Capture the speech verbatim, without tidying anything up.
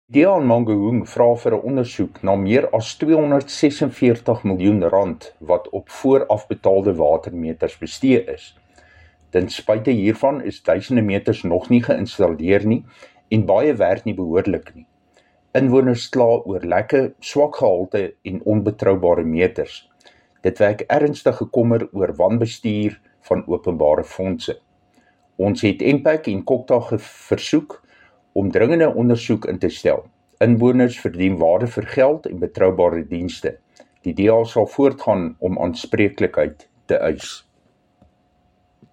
Die D A in Mangaung vra vir 'n ondersoek na meer as tweehonderdsesenveertig miljoen rand wat op voorafbetaalde watermeters bestee is. Ten spyte hiervan is duisende meters nog nie geïnstalleer nie en baie werk nie behoorlik nie. Inwoners kla oor lekke, swak gehalte en onbetroubare meters. Dit wek ernstige kommer oor wanbestuur van openbare fondse. Ons het M P A C en Kokta versoek om dringende ondersoek in te stel. Inwoners verdien waarde vir geld en betroubare dienste. Die D A sal voortgaan om aanspreeklikheid te eis.